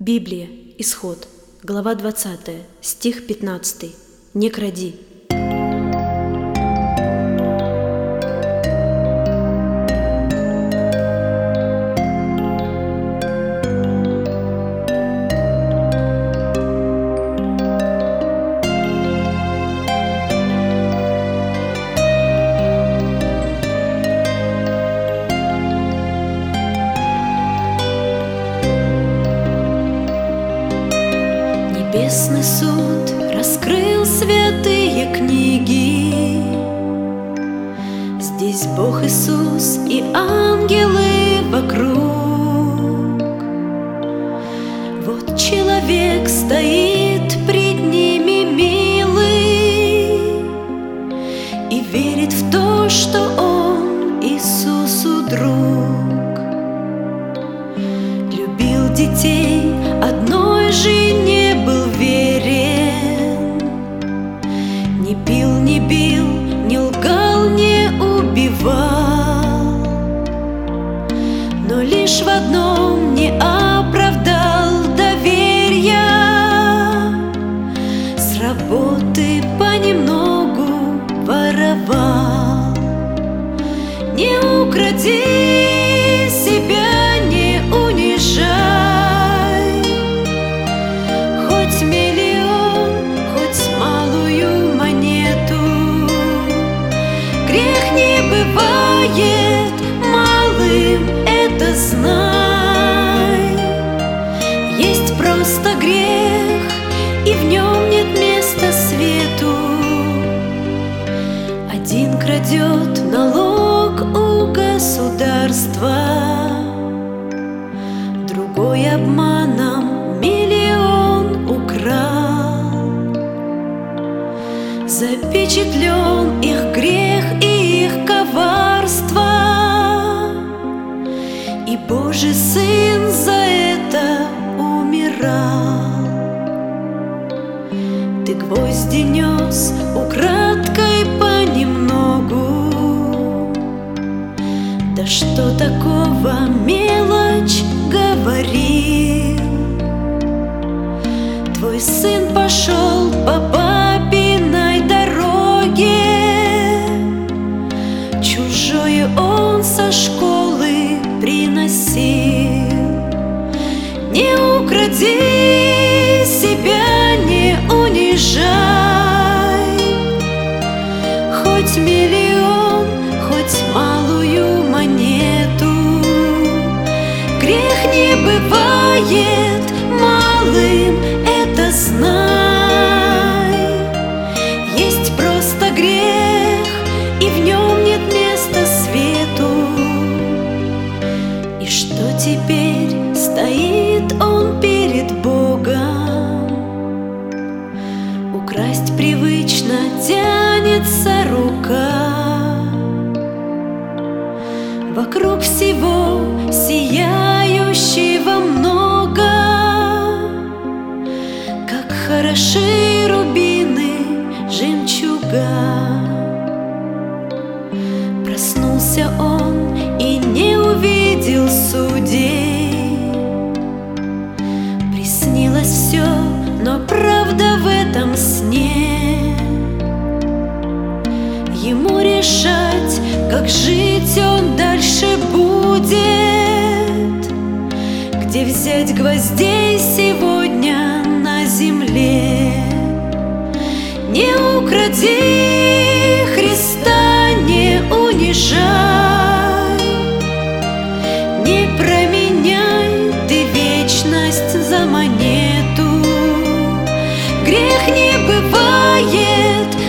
Библия, Исход, глава 20, стих 15. Не кради. Небесный суд раскрыл святые книги. Здесь Бог Иисус и ангелы вокруг. Вот человек стоит пред ними милый и верит в то, что Он Иисусу друг. Любил детей, одной жене был верен, не пил, не бил, не лгал, не убивал, но лишь в одном не оправдал доверия. С работы понемногу воровал. Не укради, себя не унижай. Хоть миллион, хоть малую монету, грех не бывает малым, это знай. Есть просто грех, и в нем нет места свету. Один крадет налог у государства, другой обманом миллион украл. Запечатлен их грех и их коварство, и Божий Сын за это умирал. Ты гвозди нес украдкой понемногу, да что такого, мелочь, говорил. Твой сын пошел по папиной дороге, чужое он со школы приносил. Не укради, себя не унижай. Хоть миллион, хоть малую монету, грех не бывает малым, это знай. Есть просто грех, и в нем нет места свету. И что теперь? Стоит он перед Богом. Украсть привычно тянется рука. Вокруг всего сияющего много, как хороши рубины жемчуга. Проснулся он и не увидел судей. Приснилось все, но правда в этом сне. Ему решать, как жить он дальше будет. Где взять гвоздей сегодня на земле? Не укради, Христа не унижай. Не променяй ты вечность за монету. Грех не бывает